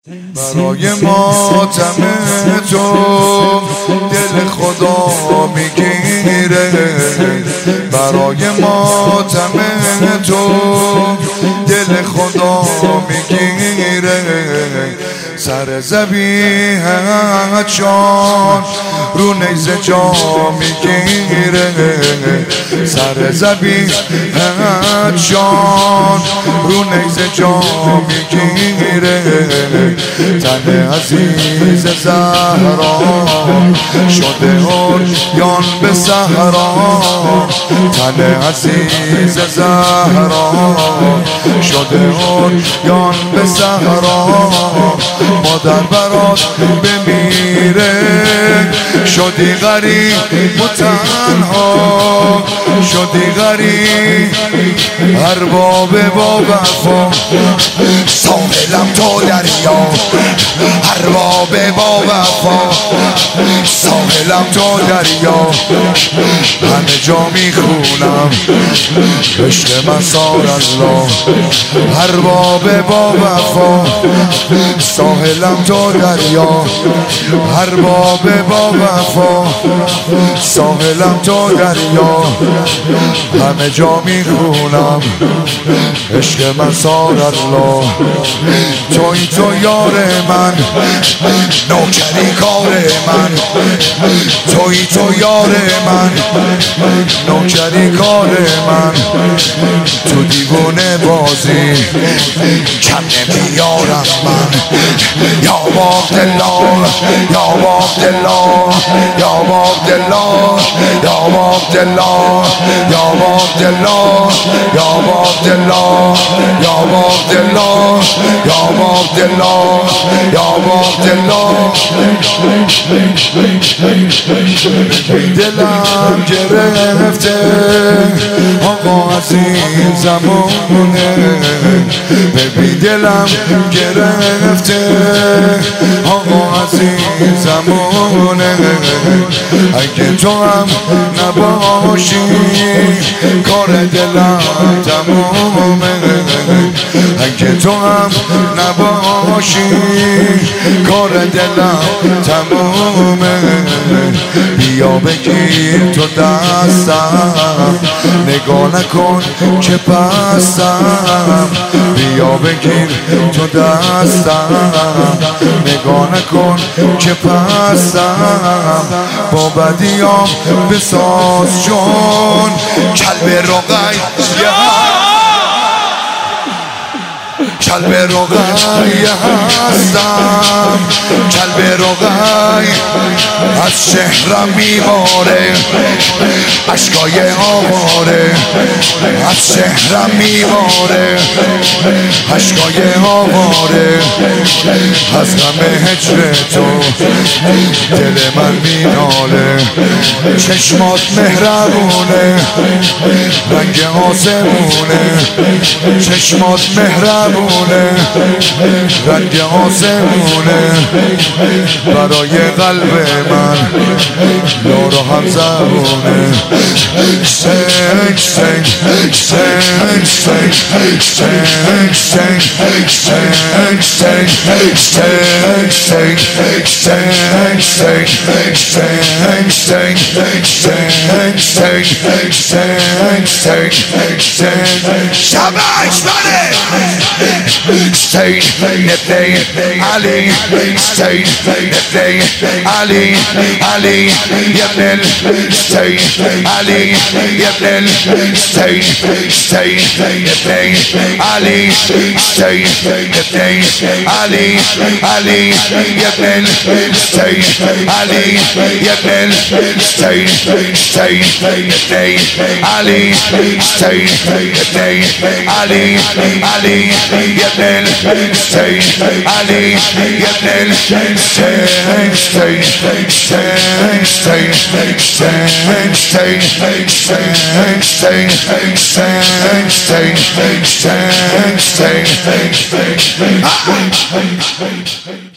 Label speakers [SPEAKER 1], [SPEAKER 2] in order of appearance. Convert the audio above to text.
[SPEAKER 1] برای ماتم تو دل خدا میگیره، برای ماتم تو دل خدا میگیره. سر ذبیحت جان رو نیزه جا میگیره، سر ذبیحت جان رو نیزه جا میگیره. تن عزیز زهرا شده عریان به صحرا، تن عزیز زهرا شده عریان به صحرا. مادر برات بمیره شدی غریب و تنها، شدی غریب ارباب با وفا. ساحلم تو دریا ارباب با وفا، ساحلم تو دریا همه جا میخونم عشق من سار الله. ارباب با وفا ساحلم تو دریا، ارباب با وفا ساحلم تو دریا همه جا میخونم عشق من سار الله. توی تو یار من نوکری کار من، توی تو یار من نوکری کار من. تو دیوونه بازی کم نمیارم من. یا عبدالله یا عبدالله یا عبدالله یا عبدالله یا عبدالله یا عبدالله یا عبدالله یا عبدالله یا عبدالله. دلم گرفته آقا از این زمانه، ببین دلم گرفته آقا از این زمانه. اگه تو هم نباشی کار دلم تمامه، اگه تو هم نباشی کار دلم تمامه. بیا بگیر تو دستم نگاه نکن که پستم، بیا بگیر تو دستم نگاه نکن که پستم. با بدیام بساز جون کلب رقی، کلب رقی هستم، کلب رقی از شهرم میباره اشکای آواره، از شهرم میباره اشکای آواره. از غم هجر تو دل من میناله، چشمات مهربونه رنگ آسمونه، چشمات مهربونه رنگ آسمونه. برای قلب من یار و هم زبونه. سنگ سنگ سنگ سنگ سنگ سنگ سنگ سنگ سنگ سنگ سنگ سنگ سنگ سنگ سنگ سنگ سنگ سنگ شبش بره. Stay نبني علي، stay نبني علي علي يا ابن stay علي يا ابن stay stay نبني علي stay نبني علي علي يا ابن stay علي يا ابن stay stay نبني علي stay نبني علي علي يا ابن stay علي يا ابن stay stay stay stay stay stay stay stay stay stay.